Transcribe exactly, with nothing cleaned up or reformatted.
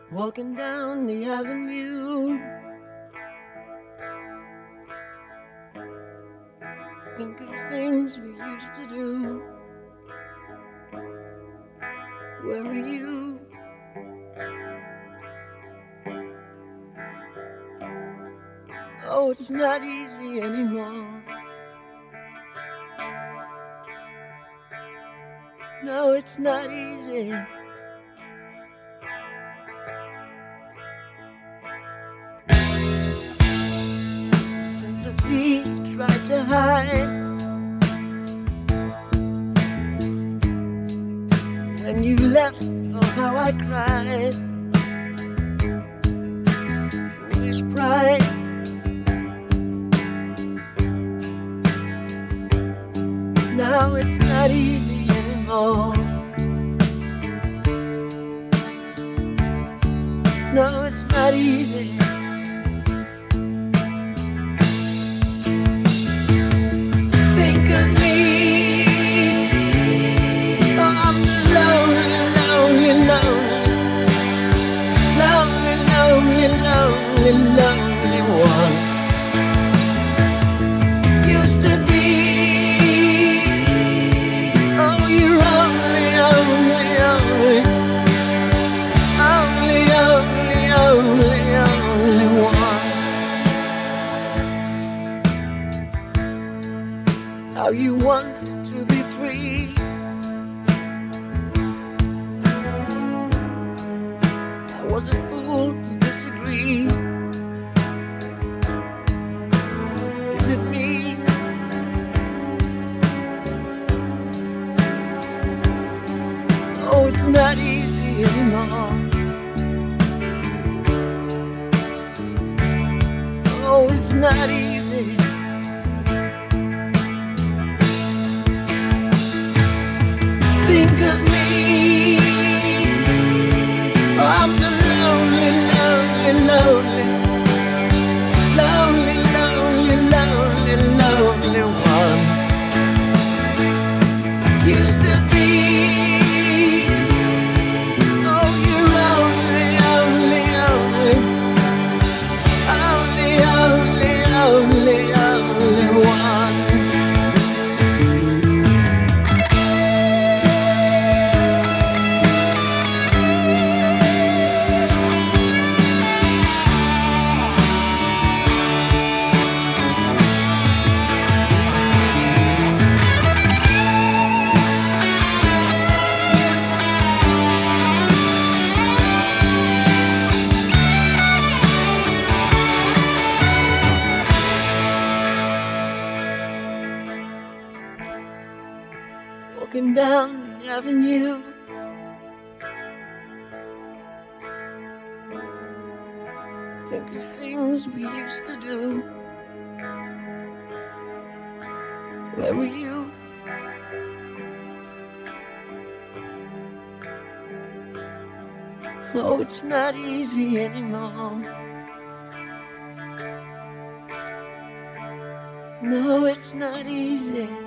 walking down the avenue. Think of things we used to do. Where are you? Oh, it's not easy anymore. No, it's not easy. Sympathy tried to hide. When you left, oh how I cried. Foolish pride. Now it's not easy anymore. No, it's not easy. Think of me. Oh, I'm the lonely, lonely, lonely, lonely, lonely, lonely, lonely one. Used to be. Oh, you're only, only, only, only, only, only, only one. How you wanted to be free. I was a fool to disagree. Is it me? Oh, it's not easy anymore. Oh, it's not easy. Think of me. Oh, I'm the lonely, lonely, lonely, lonely, lonely, lonely, lonely one. Used to be. Oh, you're only, only, only, only, only, only, only one. Walking down the avenue. Think of things we used to do. Where were you? Oh, it's not easy anymore. No, it's not easy.